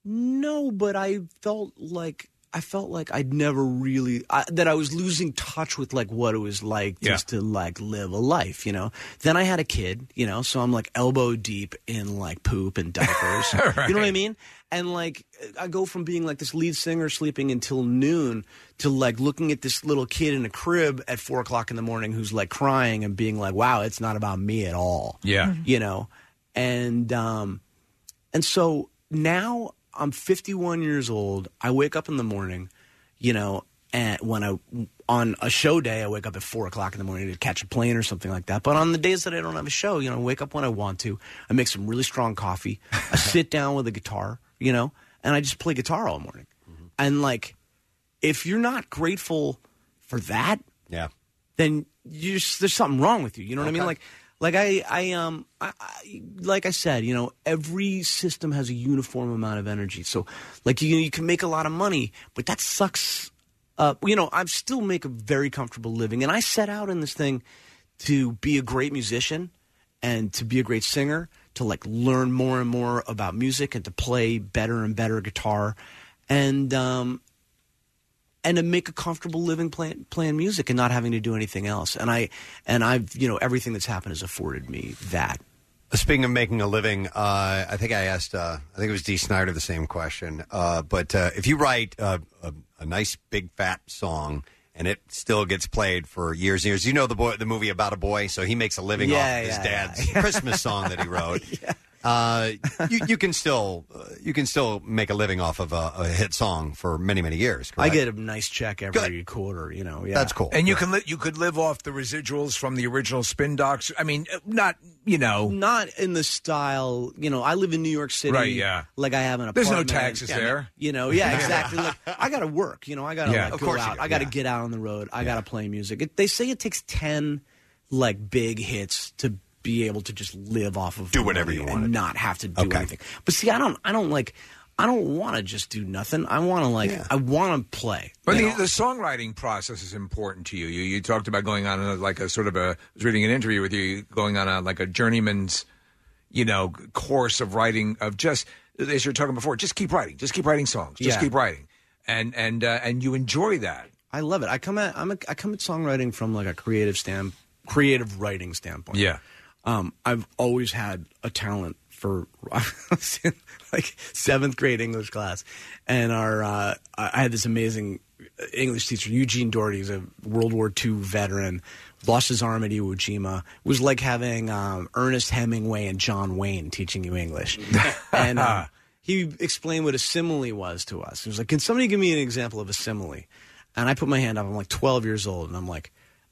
Speaker 4: No, but I felt like... I felt like I'd never really I, that I was losing touch with like what it was like
Speaker 3: Yeah.
Speaker 4: just to like live a life, you know. Then I had a kid, you know, so I'm like elbow deep in like poop and diapers.
Speaker 3: Right.
Speaker 4: You know what I mean? And like I go from being like this lead singer sleeping until noon to like looking at this little kid in a crib at four o'clock in the morning who's like crying and being like, "Wow, it's not about me at all."
Speaker 3: Yeah.
Speaker 4: You know, and um, and so now. I'm fifty-one years old. I wake up in the morning, you know, and when I on a show day, I wake up at four o'clock in the morning to catch a plane or something like that. But on the days that I don't have a show, you know, I wake up when I want to. I make some really strong coffee. I sit down with a guitar, you know, and I just play guitar all morning. Mm-hmm. And like, if you're not grateful for that,
Speaker 2: yeah,
Speaker 4: then you just, there's something wrong with you. You know what
Speaker 2: Okay.
Speaker 4: I mean? Like. Like I, I um, I, I, like I said, you know, every system has a uniform amount of energy. So, like you, you can make a lot of money, but that sucks. Uh, you know, I still make a very comfortable living, and I set out in this thing to be a great musician and to be a great singer, to like learn more and more about music and to play better and better guitar, and um, and to make a comfortable living playing playing music and not having to do anything else. And I and I've you know everything that's happened has afforded me that.
Speaker 2: Speaking of making a living, uh, I think I asked, uh, I think it was Dee Snider the same question. Uh, but uh, if you write uh, a, a nice big fat song and it still gets played for years and years, you know the boy, the movie About a Boy, so he makes a living
Speaker 4: Yeah,
Speaker 2: off of his
Speaker 4: yeah,
Speaker 2: dad's
Speaker 4: yeah.
Speaker 2: Christmas song that he wrote. yeah. Uh, you, you can still uh, you can still make a living off of a, a hit song for many many years.
Speaker 4: I
Speaker 2: Correct?
Speaker 4: get a nice check every
Speaker 2: Good.
Speaker 4: quarter. You know, yeah,
Speaker 2: That's cool.
Speaker 3: And you can li- you could live off the residuals from the original Spin Doctors. I mean, uh, not, you know.
Speaker 4: Not in the style, you know, I live in New York City.
Speaker 3: Right, yeah.
Speaker 4: Like I have an
Speaker 3: There's no
Speaker 4: apartment.
Speaker 3: taxes
Speaker 4: Yeah,
Speaker 3: there.
Speaker 4: You know, yeah, exactly. Like, I got to work, you know, I got to
Speaker 3: Yeah.
Speaker 4: like,
Speaker 2: Of
Speaker 4: go
Speaker 2: course you
Speaker 4: out.
Speaker 2: do,
Speaker 4: I got to
Speaker 2: yeah.
Speaker 4: get out on the road. I
Speaker 2: Yeah.
Speaker 4: got to play music. It, they say it takes ten like big hits to be able to just live off of
Speaker 2: Do whatever
Speaker 4: money
Speaker 2: you
Speaker 4: and
Speaker 2: wanna do.
Speaker 4: not have to do
Speaker 2: Okay.
Speaker 4: anything. But see, I don't I don't like I don't want to just do nothing. I want to like I want to play.
Speaker 3: But
Speaker 4: you
Speaker 3: the,
Speaker 4: know?
Speaker 3: the songwriting process is important to you. You you talked about going on a, like a sort of a. I was reading an interview with you, going on a like a journeyman's, you know, course of writing of just as you're talking before. Just keep writing. Just keep writing songs. Just
Speaker 4: Yeah.
Speaker 3: keep writing, and and uh, and you enjoy that.
Speaker 4: I love it. I come at I'm a, I come at songwriting from like a creative stand creative writing standpoint.
Speaker 3: Yeah.
Speaker 4: Um, I've always had a talent for I was in like seventh grade English class, and our uh, I had this amazing English teacher, Eugene Doherty. He's a World War Two veteran, lost his arm at Iwo Jima. It was like having um, Ernest Hemingway and John Wayne teaching you English, and uh, he explained what a simile was to us. He was like, "Can somebody give me an example of a simile?" And I put my hand up. I'm like twelve years old, and I'm like,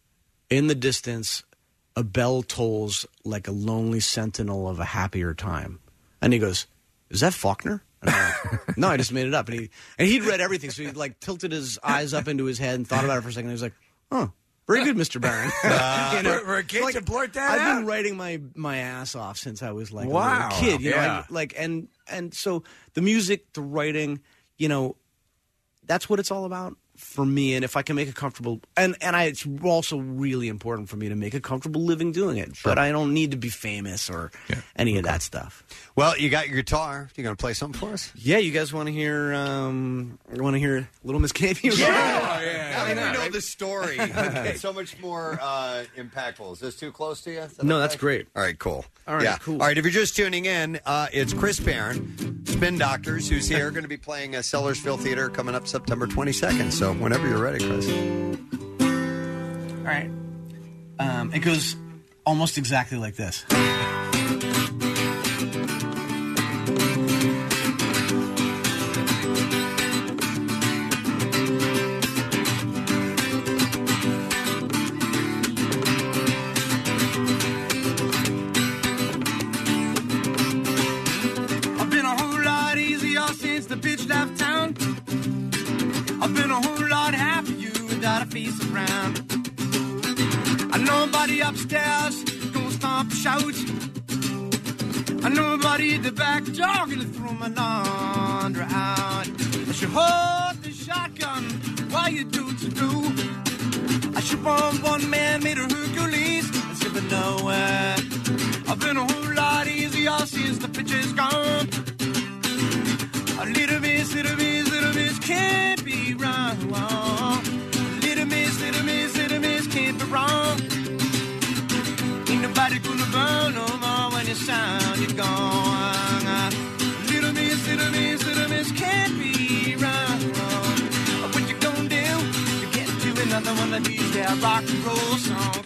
Speaker 4: "In the distance, a bell tolls like a lonely sentinel of a happier time." And he goes, "Is that Faulkner?" And I'm like, "No, I just made it up." And he and he'd read everything, so he like tilted his eyes up into his head and thought about it for a second. And he was like, "Oh, very good, Mister Barron." You know,
Speaker 3: for, for a kid
Speaker 4: like,
Speaker 3: to blurt that
Speaker 4: I've
Speaker 3: out.
Speaker 4: been writing my my ass off since I was like
Speaker 3: Wow.
Speaker 4: a little kid. You know,
Speaker 3: Yeah.
Speaker 4: I, like and and so the music, the writing, you know, that's what it's all about. for me, and if I can make it comfortable, and and I, it's also really important for me to make a comfortable living doing it. But I don't need to be famous or yeah. any okay. of that stuff.
Speaker 2: Well, you got your guitar. You going to play something for us?
Speaker 4: Yeah, you guys want to hear? Um, want to hear Little Miss Candy?
Speaker 2: Yeah, yeah. yeah. Now that we know the story, it's so much more uh, impactful. Is this too close to you?
Speaker 4: No, that's great.
Speaker 2: All right, cool.
Speaker 4: All right,
Speaker 2: yeah.
Speaker 4: cool.
Speaker 2: All right, if you're just tuning in, uh, it's Chris Barron, Spin Doctors, who's here, going to be playing at Sellersville Theater coming up September twenty-second. So whenever you're ready, Chris.
Speaker 4: All right. Um, it goes almost exactly like this.
Speaker 9: I've been a whole lot easier since the bitch left town. I've been a whole lot happier without a face around. I know nobody upstairs gonna stomp and shout. I know nobody at the back door gonna throw my laundry out. I should hold the shotgun while you do to do. I should bomb one man made a Hercules and skip it nowhere. I've been a whole lot easier since the bitch is gone. A little miss, little miss, little miss can't be wrong. Little miss, little miss, little miss can't be wrong. Ain't nobody gonna burn no more when your sound is gone. Little miss, little miss, little miss can't be wrong. What you gonna do? You get to another one of these there rock and roll songs.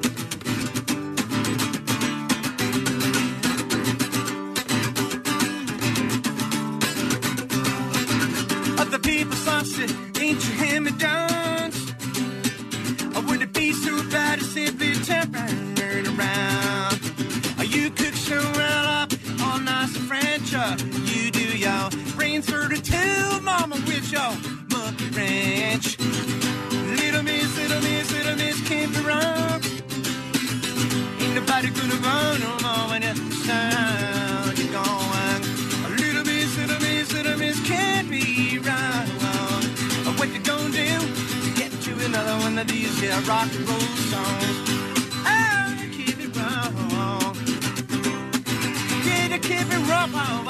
Speaker 9: Other people sunset, ain't you hand-me-downs? Or would it be so bad to simply turn around? Or you cook so well up, all nice and French. You do your brains for the two, mama, with your monkey wrench. Little miss, little miss, little miss can't be wrong. Ain't nobody gonna run no more when you sound you're going. A little miss, little miss, little miss can't be wrong. What you gonna do to get to another one of these yeah, rock and roll songs? Oh, you keep it wrong. Yeah, you keep it wrong. Oh,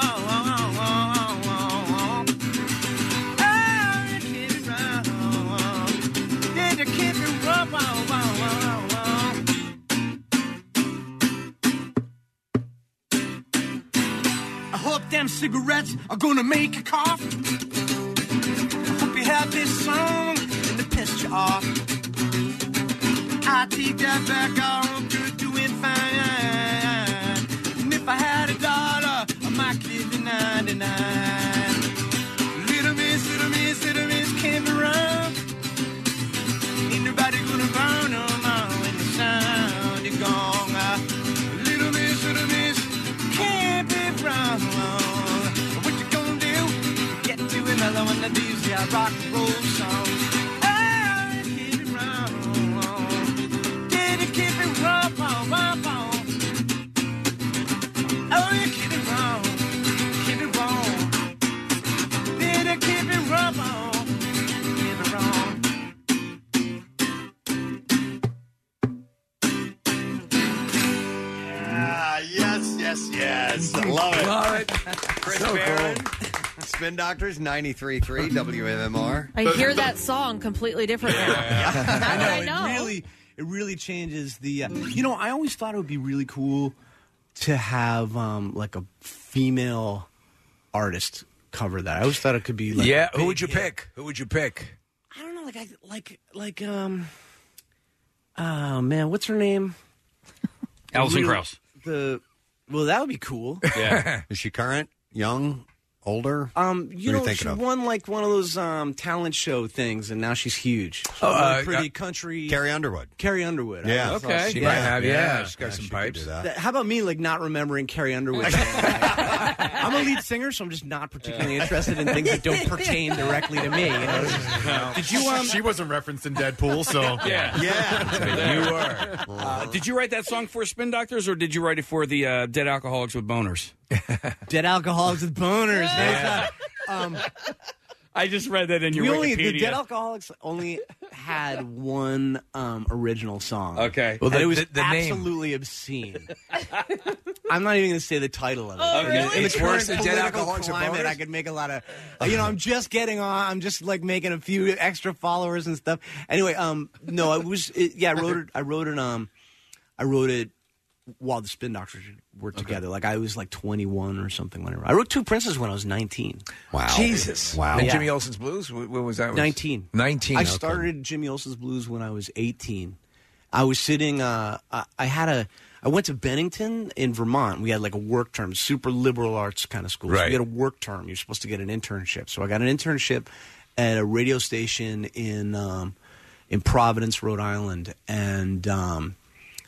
Speaker 9: you keep it wrong. Yeah, you keep it wrong. I hope them cigarettes are gonna make you cough. Have this song and it pissed you off. I take that back, I hope you're doing fine. And if I had a dollar, I might give you ninety-nine. Little miss, little miss, little miss can't be wrong. Ain't nobody gonna burn no more when the sound is gone. Little miss, little miss can't be wrong. What you gonna do to get to another one of these? Yeah, rock and roll songs. Oh, you keep it wrong. Did you keep it wrong? Oh, you keep it wrong. Keep it wrong. Did you keep it wrong? Keep it wrong.
Speaker 2: Ah, yes, yes, yes. I love it.
Speaker 3: Love it.
Speaker 2: Chris
Speaker 3: So
Speaker 2: Barron.
Speaker 3: cool.
Speaker 2: Spin Doctors, ninety-three point three W M M R.
Speaker 7: I hear that song completely different now.
Speaker 4: I
Speaker 7: Now that I
Speaker 4: It
Speaker 7: know.
Speaker 4: really, it really changes the. Uh, you know, I always thought it would be really cool to have um, like a female artist cover that. I always thought it could be. Like
Speaker 3: Yeah,
Speaker 4: a
Speaker 3: who
Speaker 4: big
Speaker 3: would you
Speaker 4: hit.
Speaker 3: pick? Who would you pick?
Speaker 4: I don't know, like I like like um. Oh man, what's her name?
Speaker 6: Alison
Speaker 4: Really-
Speaker 6: Krauss.
Speaker 4: The well, that would be cool.
Speaker 6: Yeah.
Speaker 2: Is she current? Young? Older?
Speaker 4: Um, you
Speaker 2: What are you
Speaker 4: know,
Speaker 2: thinking
Speaker 4: she
Speaker 2: of?
Speaker 4: won like one of those um, talent show things, and now she's huge.
Speaker 3: Oh,
Speaker 4: Really
Speaker 3: uh,
Speaker 4: pretty
Speaker 3: uh,
Speaker 4: country.
Speaker 2: Carrie Underwood.
Speaker 4: Carrie Underwood. I
Speaker 2: Yeah.
Speaker 4: always thought
Speaker 3: Okay.
Speaker 4: she-
Speaker 3: She might
Speaker 2: Yeah.
Speaker 3: have, yeah.
Speaker 2: Yeah.
Speaker 3: She's got
Speaker 2: Yeah,
Speaker 3: some
Speaker 2: she could
Speaker 3: pipes.
Speaker 2: do that.
Speaker 4: That- How about me, like not remembering Carrie Underwood? I'm a lead singer, so I'm just not particularly interested in things that don't pertain directly to me. You know?
Speaker 5: Did you? Um, she wasn't referenced in Deadpool, so
Speaker 6: Yeah.
Speaker 2: Yeah.
Speaker 3: You were.
Speaker 6: Uh, did you write that song for Spin Doctors, or did you write it for the uh, Dead Alcoholics with Boners?
Speaker 4: Dead alcoholics with boners. There's, uh, um,
Speaker 6: I just read that in your
Speaker 4: we
Speaker 6: Wikipedia.
Speaker 4: only, the Dead Alcoholics only had one um, original song.
Speaker 6: Okay.
Speaker 3: Well,
Speaker 4: and
Speaker 3: the-
Speaker 4: it was
Speaker 3: the- the name.
Speaker 4: absolutely obscene. I'm not even going to say the title of it.
Speaker 7: Oh,
Speaker 4: In-
Speaker 7: really?
Speaker 4: In the
Speaker 3: It's worse
Speaker 4: current
Speaker 3: than Dead
Speaker 4: political
Speaker 3: Alcoholics and
Speaker 4: climate,
Speaker 3: Boners?
Speaker 4: I could make a lot of, you know, I'm just getting on. I'm just like making a few extra followers and stuff. Anyway, um, no, I was, it, yeah, I wrote it, I wrote it, um, I wrote it while the Spin Doctors were together. Like I was like twenty-one or something. Whenever I wrote Two Princes when I was nineteen.
Speaker 2: Wow.
Speaker 3: Jesus.
Speaker 2: Wow.
Speaker 3: And
Speaker 4: Yeah.
Speaker 3: Jimmy Olsen's Blues? What, what was that?
Speaker 4: nineteen.
Speaker 3: nineteen.
Speaker 4: I
Speaker 3: okay.
Speaker 4: started Jimmy Olsen's Blues when I was eighteen. I was sitting. Uh, I, I had a. I went to Bennington in Vermont. We had like a work term, super liberal arts kind of school. So
Speaker 3: Right.
Speaker 4: we had a work term. You're supposed to get an internship. So I got an internship at a radio station in um, in Providence, Rhode Island, and um,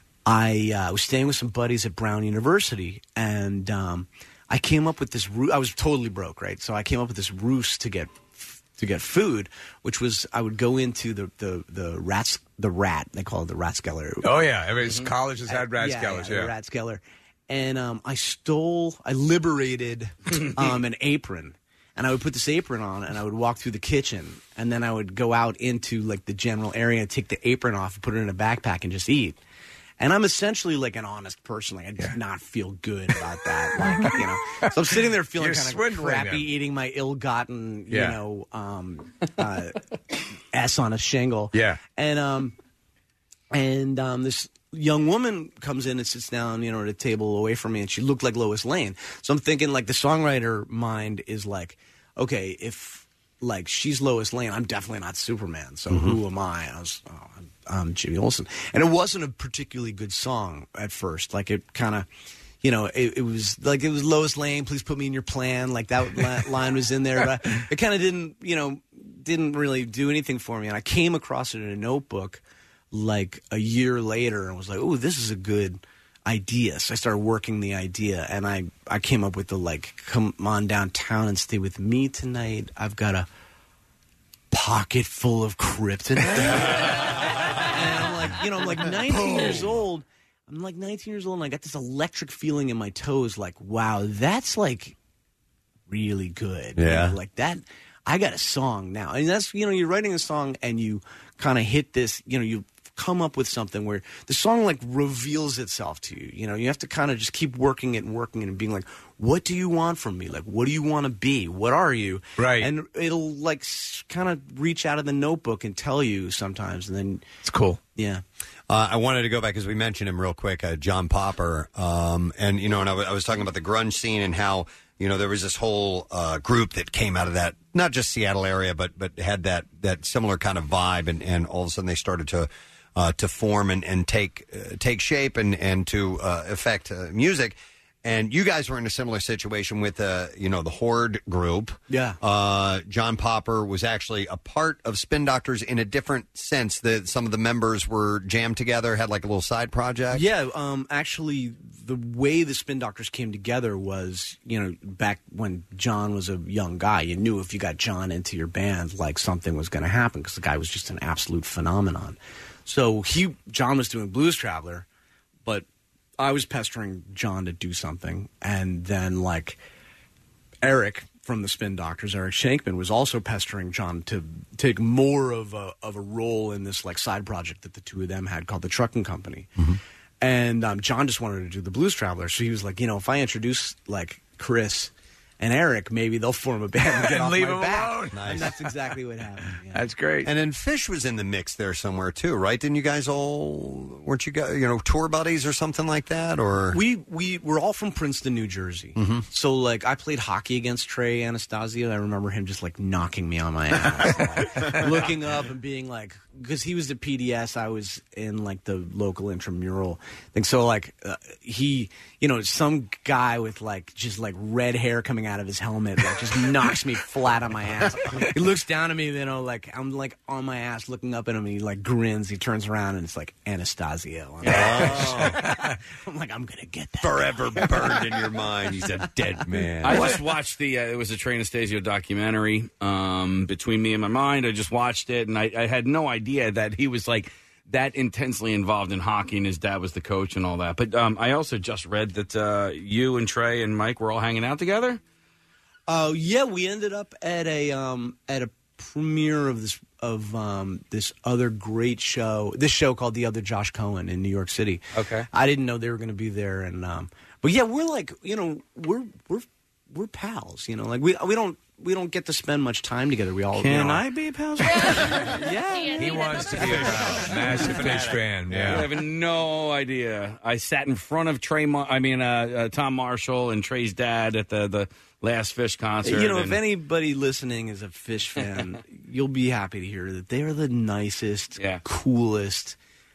Speaker 4: I uh, was staying with some buddies at Brown University, and um, I came up with this. Roo- I was totally broke, right? So I came up with this ruse to get to get food, which was I would go into the the the rats the rat they call it the Ratskeller.
Speaker 3: Oh, yeah. Every college has had
Speaker 4: Yeah,
Speaker 3: Ratskeller's,
Speaker 4: yeah,
Speaker 3: yeah.
Speaker 4: the Ratskeller. And um, I stole, I liberated um, an apron. And I would put this apron on, and I would walk through the kitchen, and then I would go out into like the general area, take the apron off, and put it in a backpack, and just eat. And I'm essentially like an honest person. Like I did not feel good about that. Like you know, so I'm sitting there feeling
Speaker 3: You're
Speaker 4: kind of
Speaker 3: swindling
Speaker 4: crappy,
Speaker 3: them.
Speaker 4: eating my ill-gotten, you
Speaker 3: Yeah.
Speaker 4: know, um, uh, S on a shingle.
Speaker 3: Yeah.
Speaker 4: And um, and um, this young woman comes in and sits down, you know, at a table away from me, and she looked like Lois Lane. So I'm thinking, like, the songwriter mind is like, okay, if like she's Lois Lane, I'm definitely not Superman. So who am I? I was, oh, I'm, I'm Jimmy Olsen, and it wasn't a particularly good song at first. Like it kind of. You know, it, it was like it was Lois Lane. Please put me in your plan. Like that li- line was in there, but it kind of didn't, you know, didn't really do anything for me. And I came across it in a notebook like a year later and was like, "Oh, this is a good idea." So I started working the idea, and I I came up with the like, "Come on downtown and stay with me tonight. I've got a pocket full of kryptonite." And I'm like, you know, I'm like nineteen years old. I'm like nineteen years old, and I got this electric feeling in my toes, like, wow, that's like really good.
Speaker 2: Yeah.
Speaker 4: You know, like that, I got a song now. And that's, you know, you're writing a song and you kind of hit this, you know, you come up with something where the song like reveals itself to you. You know, you have to kind of just keep working it and working it and being like, what do you want from me? Like, what do you want to be? What are you?
Speaker 3: Right.
Speaker 4: And it'll like kind of reach out of the notebook and tell you sometimes. And then
Speaker 3: It's cool.
Speaker 4: Yeah.
Speaker 2: Uh, I wanted to go back because we mentioned him real quick, uh, John Popper. Um, and, you know, and I, w- I was talking about the grunge scene and how, you know, there was this whole uh, group that came out of that, not just Seattle area, but but had that that similar kind of vibe. And, and all of a sudden they started to uh, to form and, and take uh, take shape and, and to uh, affect uh, music. And you guys were in a similar situation with, uh, you know, the Horde group.
Speaker 4: Yeah.
Speaker 2: Uh, John Popper was actually a part of Spin Doctors in a different sense that some of the members were jammed together, had like a little side project.
Speaker 4: Yeah, um, actually, the way the Spin Doctors came together was, you know, back when John was a young guy, you knew if you got John into your band, like something was going to happen because the guy was just an absolute phenomenon. So he, John was doing Blues Traveler, but I was pestering John to do something, and then like Eric from the Spin Doctors, Eric Shankman, was also pestering John to take more of a of a role in this like side project that the two of them had called the Trucking Company. And um, John just wanted to do the Blues Traveler, so he was like, you know, if I introduce like Chris and Eric, maybe they'll form a band and get
Speaker 3: And
Speaker 4: off
Speaker 3: leave
Speaker 4: my
Speaker 3: them
Speaker 4: back.
Speaker 3: alone.
Speaker 2: Nice.
Speaker 4: And that's exactly what happened. Yeah.
Speaker 3: That's great.
Speaker 2: And then Fish was in the mix there somewhere too, right? Didn't you guys all, weren't you guys, you know, tour buddies or something like that? Or
Speaker 4: We we were all from Princeton, New Jersey. So like I played hockey against Trey Anastasio. I remember him just like knocking me on my ass, like, looking up and being like, because he was the P D S, I was in like the local intramural thing. So like uh, he, you know, some guy with like just like red hair coming out of his helmet, like just knocks me flat on my ass. He looks down at me, you know, like I'm like on my ass, looking up at him. And he like grins. He turns around and it's like Anastasio. I'm like, I'm gonna get that.
Speaker 2: forever burned in your mind. He's a dead man.
Speaker 6: I just watched the. Uh, it was a Trey Anastasio documentary. Um, Between Me and My Mind, I just watched it, and I, I had no idea that he was like that intensely involved in hockey, and his dad was the coach and all that. But um, I also just read that uh, you and Trey and Mike were all hanging out together.
Speaker 4: Oh yeah, we ended up at a um, at a premiere of this of um, this other great show. This show called The Other Josh Cohen in New York City.
Speaker 6: Okay.
Speaker 4: I didn't know they were going to be there, and um, but yeah, we're like you know we're we're we're pals. You know, like we we don't. We don't get to spend much time together. We all
Speaker 6: Can
Speaker 4: you know,
Speaker 6: I be pals?
Speaker 4: yeah,
Speaker 3: He wants to be a massive fish fan. Yeah.
Speaker 6: I have no idea. I sat in front of Trey. Mar- I mean, uh, uh, Tom Marshall and Trey's dad at the the last Fish concert.
Speaker 4: You know, if
Speaker 6: and-
Speaker 4: anybody listening is a Fish fan, you'll be happy to hear that they are the nicest,
Speaker 6: Yeah.
Speaker 4: coolest,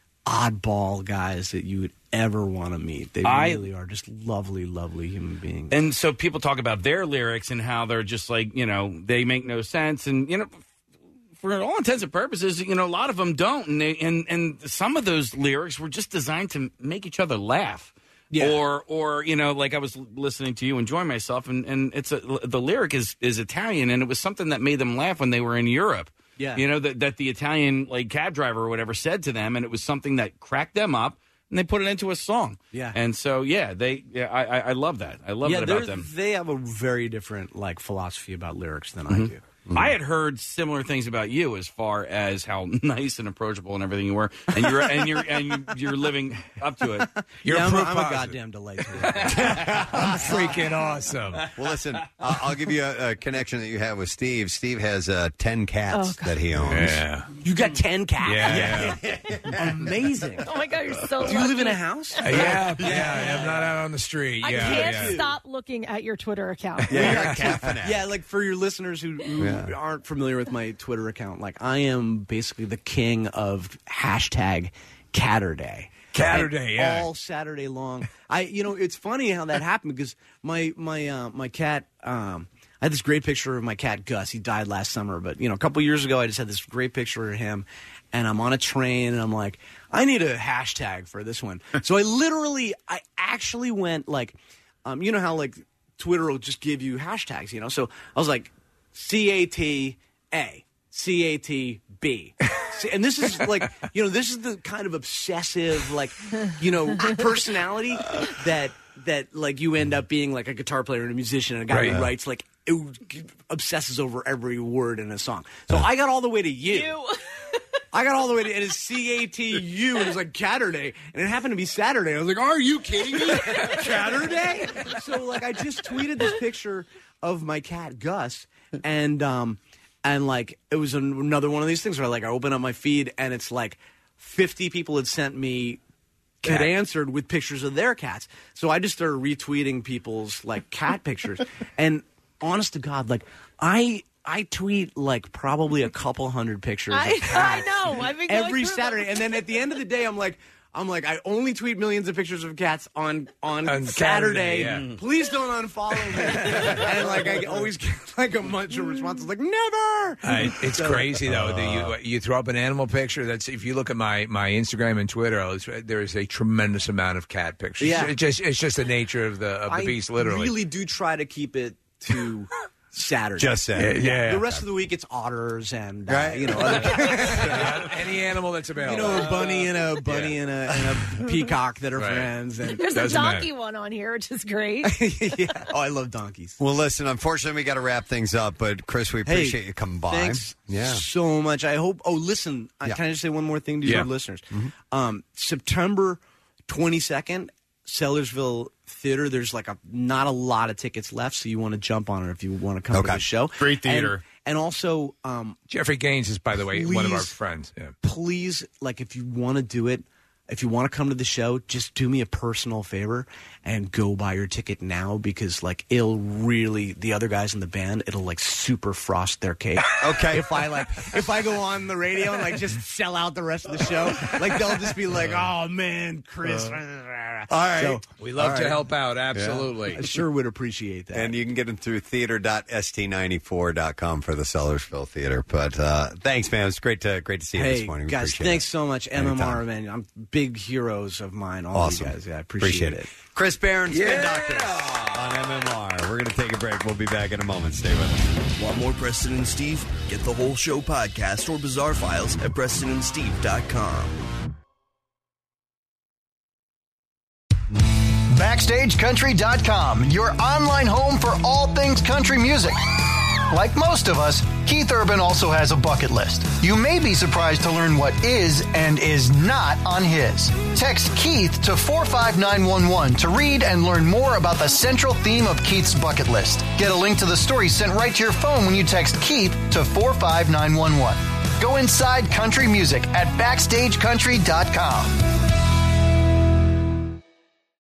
Speaker 4: oddball guys that you would ever want to meet. They
Speaker 6: I-
Speaker 4: really are just lovely, lovely human beings.
Speaker 6: And so people talk about their lyrics and how they're just like, you know, they make no sense. And, you know, for all intents and purposes, you know, a lot of them don't. And they, and, and some of those lyrics were just designed to make each other laugh.
Speaker 4: Yeah.
Speaker 6: Or, or you know, like I was listening to you, enjoying myself, and, and it's a, the lyric is, is Italian, and it was something that made them laugh when they were in Europe.
Speaker 4: Yeah.
Speaker 6: You know, that, that the Italian, like, cab driver or whatever said to them, and it was something that cracked them up. And they put it into a song.
Speaker 4: Yeah.
Speaker 6: And so, yeah, they. Yeah, I, I, I love that. I love
Speaker 4: yeah,
Speaker 6: that about
Speaker 4: they're-
Speaker 6: them.
Speaker 4: they have a very different like philosophy about lyrics than I do.
Speaker 6: I had heard similar things about you as far as how nice and approachable and everything you were, and you're and you're and you, you're living up to it.
Speaker 3: You're
Speaker 4: Yeah, I'm,
Speaker 3: proof
Speaker 4: I'm a
Speaker 3: positive.
Speaker 4: goddamn delight to work with.
Speaker 3: I'm freaking awesome.
Speaker 2: Well, listen, I'll, I'll give you a, a connection that you have with Steve. Steve has uh, ten cats
Speaker 7: Oh,
Speaker 2: that he owns.
Speaker 3: Yeah.
Speaker 4: You got ten cats.
Speaker 3: Yeah.
Speaker 4: Amazing.
Speaker 7: Oh my God, you're so
Speaker 4: Do you live in a
Speaker 7: lucky.
Speaker 4: house?
Speaker 3: Uh, yeah, yeah, I'm not out on the street.
Speaker 7: I
Speaker 3: yeah,
Speaker 7: can't
Speaker 3: yeah.
Speaker 7: stop looking at your Twitter account.
Speaker 2: Yeah, you're a cat fanatic.
Speaker 4: Yeah, like for your listeners who, who
Speaker 2: Yeah.
Speaker 4: aren't familiar with my Twitter account, like I am basically the king of hashtag Catterday.
Speaker 3: Catterday,
Speaker 4: And
Speaker 3: yeah.
Speaker 4: all Saturday long. I, you know, it's funny how that happened because my my uh, my cat. Um, I had this great picture of my cat Gus. He died last summer, but you know, a couple years ago, I just had this great picture of him, and I'm on a train, and I'm like, I need a hashtag for this one. So I literally, I actually went like, um, you know how like Twitter will just give you hashtags, you know. So I was like, C A T A, C A T B. And this is like, you know, this is the kind of obsessive, like, you know, personality that that like you end up being like a guitar player and a musician and a guy
Speaker 3: Right.
Speaker 4: who writes like it obsesses over every word in a song. So I got all the way to you.
Speaker 7: You.
Speaker 4: I got all the way to it is C A T U and it was like Catterday and it happened to be Saturday. I was like, are you kidding me? Catterday? So like I just tweeted this picture of my cat Gus and um and like it was an, another one of these things where like I open up my feed and it's like fifty people had sent me had answered with pictures of their cats. So I just started retweeting people's like cat pictures. And honest to God, like I I tweet like probably a couple hundred pictures.
Speaker 7: I,
Speaker 4: of cats
Speaker 7: I know. I've been going
Speaker 4: every
Speaker 7: through
Speaker 4: Saturday,
Speaker 7: them.
Speaker 4: and then at the end of the day, I'm like, I'm like, I only tweet millions of pictures of cats on on,
Speaker 3: On
Speaker 4: Saturday.
Speaker 3: Saturday, yeah.
Speaker 4: Please don't unfollow me. And like, I always get like a bunch of responses, like never.
Speaker 3: Uh, it's
Speaker 4: So-
Speaker 3: crazy though. that you you throw up an animal picture. That's if you look at my, my Instagram and Twitter, it's, there is a tremendous amount of cat pictures.
Speaker 4: Yeah.
Speaker 3: It's just it's just the nature of the of the
Speaker 4: I
Speaker 3: beast, literally.
Speaker 4: really do try to keep it to Saturday.
Speaker 2: Just saying.
Speaker 3: Yeah, yeah.
Speaker 4: The rest of the week, it's otters and uh,
Speaker 2: Right.
Speaker 4: you know, other,
Speaker 3: Any animal that's
Speaker 4: you
Speaker 3: available.
Speaker 4: know, a bunny and a bunny and, a, and a peacock that are
Speaker 3: Right.
Speaker 4: friends. And
Speaker 7: There's a
Speaker 3: Doesn't
Speaker 7: donkey
Speaker 3: matter.
Speaker 7: one on here, which is great.
Speaker 4: yeah. Oh, I love donkeys.
Speaker 2: Well, listen, unfortunately, we got to wrap things up, but Chris, we
Speaker 4: Hey,
Speaker 2: appreciate you coming by.
Speaker 4: Thanks
Speaker 2: Yeah.
Speaker 4: so much. I hope. Oh, listen. I
Speaker 2: Yeah.
Speaker 4: Can I just say one more thing to
Speaker 3: Yeah.
Speaker 4: your listeners? Um, September twenty-second, Sellersville Theater. There's like a not a lot of tickets left, so you want to jump on it if you want to come
Speaker 2: Okay.
Speaker 4: to the show.
Speaker 5: Great theater.
Speaker 4: And, and also, um,
Speaker 3: Jeffrey Gaines is, by the way, one of our
Speaker 4: Please.
Speaker 3: friends. Yeah.
Speaker 4: please, like, if you want to do it, if you want to come to the show, just do me a personal favor and go buy your ticket now because, like, it'll really, the other guys in the band, it'll, like, super frost their cake.
Speaker 2: Okay.
Speaker 4: If I, like, if I go on the radio and, like, just sell out the rest of the show, like, they'll just be like, oh, man, Chris.
Speaker 2: All right.
Speaker 4: So,
Speaker 3: We love
Speaker 2: All
Speaker 3: to
Speaker 2: right.
Speaker 3: help out. Absolutely.
Speaker 4: I sure would appreciate that.
Speaker 2: And you can get them through theater dot s t ninety-four dot com for the Sellersville Theater. But uh, thanks, man. It's great to great to see you
Speaker 4: Hey,
Speaker 2: this morning. We
Speaker 4: guys,
Speaker 2: appreciate
Speaker 4: thanks
Speaker 2: it.
Speaker 4: so much. M M R,
Speaker 2: Anytime.
Speaker 4: man. I'm big heroes of mine, all
Speaker 2: Awesome.
Speaker 4: you guys. Yeah, I appreciate, it.
Speaker 2: Chris Barron, Spin
Speaker 3: Yeah.
Speaker 2: Doctors on M M R. We're going to take a break. We'll be back in a moment. Stay with us.
Speaker 1: Want more Preston and Steve? Get the whole show podcast or bizarre files at preston and steve dot com.
Speaker 10: Backstage Country dot com, your online home for all things country music. Like most of us, Keith Urban also has a bucket list. You may be surprised to learn what is and is not on his. Text Keith to four five nine one one to read and learn more about the central theme of Keith's bucket list. Get a link to the story sent right to your phone when you text Keith to four five nine one one. Go inside country music at Backstage Country dot com.